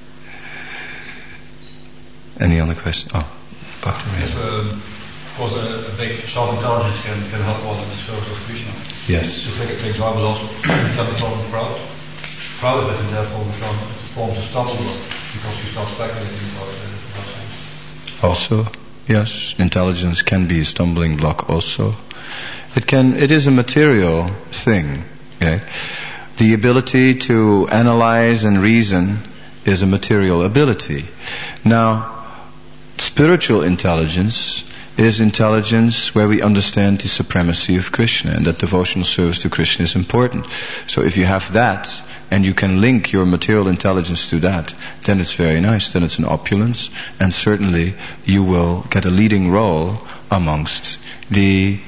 Any other question? Oh, Bhakti. Yes, of course, a big self-intelligence can help one in the service of Krishna. Yes. To take example also, can become proud of it, and therefore forms a stumbling block because you start speculating about it in that sense. Also, yes, intelligence can be a stumbling block also. It is a material thing. Okay? The ability to analyze and reason is a material ability. Now, spiritual intelligence is intelligence where we understand the supremacy of Krishna and that devotional service to Krishna is important. So if you have that and you can link your material intelligence to that, then it's very nice, then it's an opulence, and certainly you will get a leading role amongst the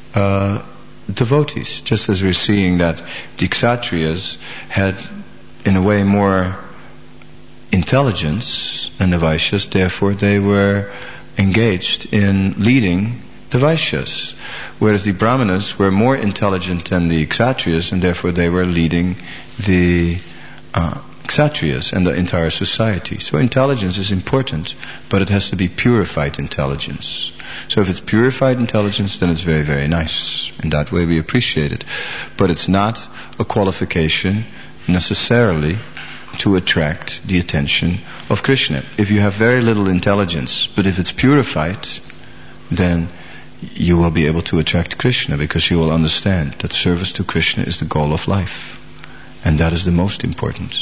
devotees. Just as we're seeing that the Kshatriyas had in a way more intelligence than the Vaishyas, therefore they were engaged in leading the Vaishyas, whereas the Brahmanas were more intelligent than the Kshatriyas, and therefore they were leading the Kshatriyas and the entire society. So intelligence is important, but it has to be purified intelligence. So if it's purified intelligence, then it's very, very nice. In that way we appreciate it. But it's not a qualification necessarily to attract the attention of Krishna. If you have very little intelligence, but if it's purified, then you will be able to attract Krishna, because you will understand that service to Krishna is the goal of life. And that is the most important.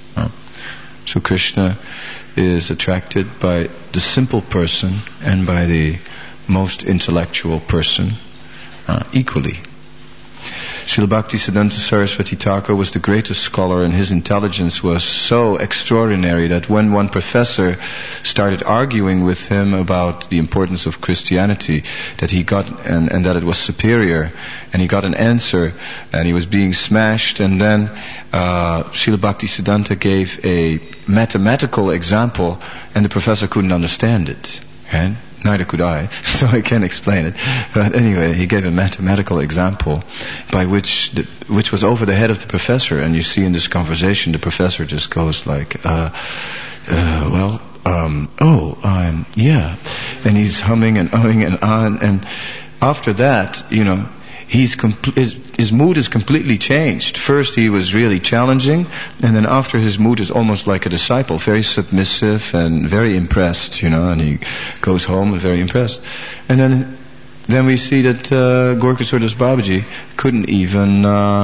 So Krishna is attracted by the simple person and by the most intellectual person equally. Srila Bhaktisiddhanta Saraswati Thakur was the greatest scholar, and his intelligence was so extraordinary that when one professor started arguing with him about the importance of Christianity, that he got and that it was superior, and he got an answer, and he was being smashed, and then Srila Bhaktisiddhanta gave a mathematical example, and the professor couldn't understand it. Right? Neither could I, so I can't explain it. But anyway, he gave a mathematical example by which was over the head of the professor, and you see in this conversation the professor just goes like, yeah, and he's humming and uhing and on, and after that, his mood is completely changed. First he was really challenging, and then after his mood is almost like a disciple, very submissive and very impressed, and he goes home and very impressed. And then we see that Gorkha Babaji couldn't even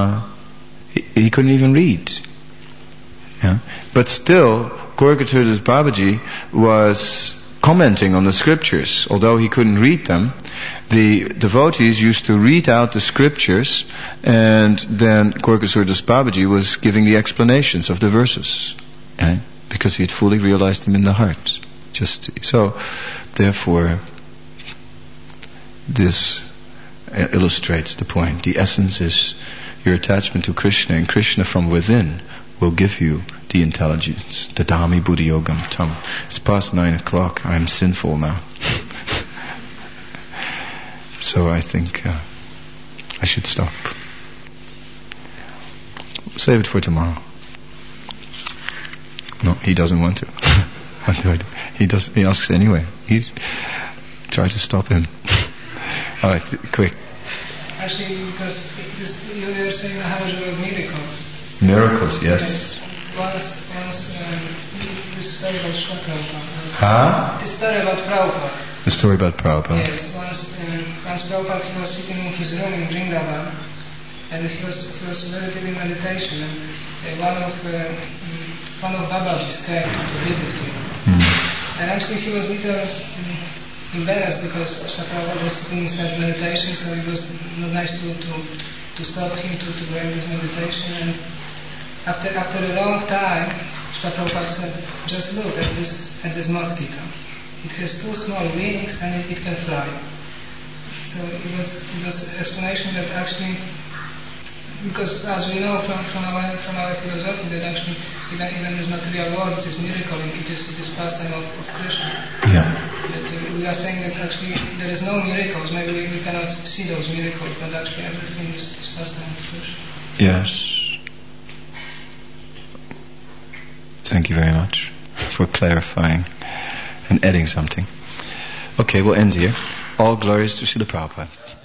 read. Yeah? But still, Gorkha Babaji was commenting on the scriptures. Although he couldn't read them, the devotees used to read out the scriptures, and then Gorkha Babaji was giving the explanations of the verses, right? Because he had fully realized them in the heart. So, therefore, this illustrates the point. The essence is your attachment to Krishna, and Krishna from within will give you the intelligence. Dadami buddhi yogam tam. It's past 9 o'clock. I'm sinful now. So I think I should stop. Save it for tomorrow. No, he doesn't want to. He asks anyway. Try to stop him. All right, quick. Actually, because you were saying how about miracles. Miracles, yes. Once this story about Prabhupada. Huh? This story about Prabhupada. The story about Prabhupada. Yes, once Prabhupada, he was sitting in his room in Vrindavan, and he was very deep in meditation, and one of Babaji's came to visit him. And actually he was a little embarrassed because Prabhupada was sitting in such meditation, so it was not nice to to stop him to bring this meditation. And after a long time, Srila Prabhupada said, just look at this mosquito. It has 2 small wings and it can fly. So it was explanation that actually, because as we know from our philosophy, that actually even this material world, this miracle, it is pastime of Krishna. Yeah. That we are saying that actually there is no miracles. Maybe we cannot see those miracles, but actually everything is pastime of Krishna. Yes. Thank you very much for clarifying and adding something. Okay, we'll end here. All glories to Srila Prabhupada.